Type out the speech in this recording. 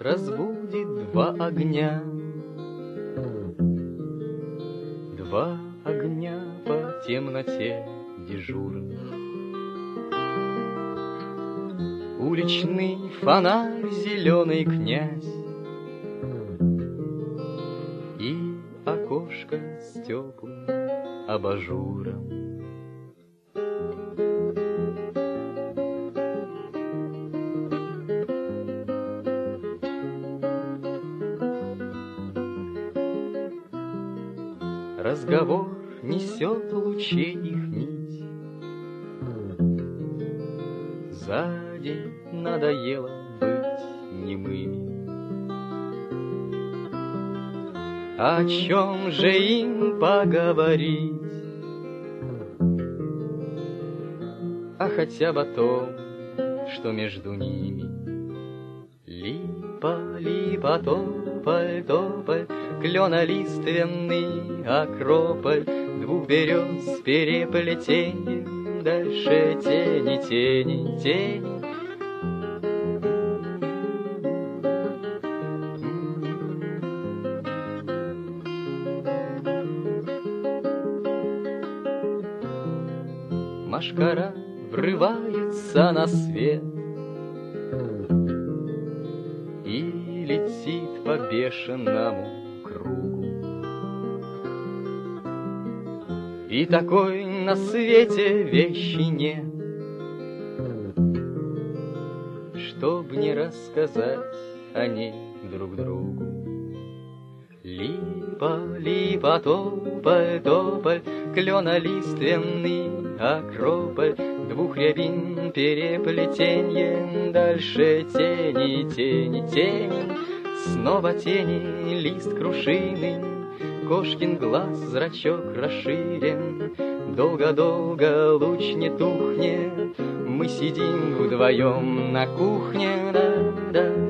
разбудит два огня. Два огня по темноте дежурных. Уличный фонарь, зеленый князь, и окошко с теплым абажуром. Разговор несет лучей их нить. За день надоело быть немыми. О чем же им поговорить? А хотя бы о том, что между ними. Липа, липа, тополь, тополь, клёнолиственный акрополь, двух берез переплетеньем, дальше тени, тени, тени. Машкара врывается на свет и летит по бешеному кругу. И такой на свете вещи нет, чтоб не рассказать о ней друг другу. Липа, липа, тополь, тополь, клёнолиственный акрополь, двух рябин переплетенье, дальше тени, тени, тени, снова тени, лист крушины, кошкин глаз, зрачок расширен, долго-долго луч не тухнет, мы сидим вдвоем на кухне, да-да.